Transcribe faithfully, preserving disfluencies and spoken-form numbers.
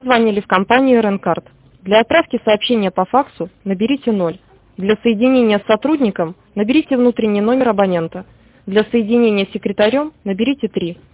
Звонили в компанию Ренкард. Для отправки сообщения по факсу наберите ноль. Для соединения с сотрудником наберите внутренний номер абонента. Для соединения с секретарем наберите три.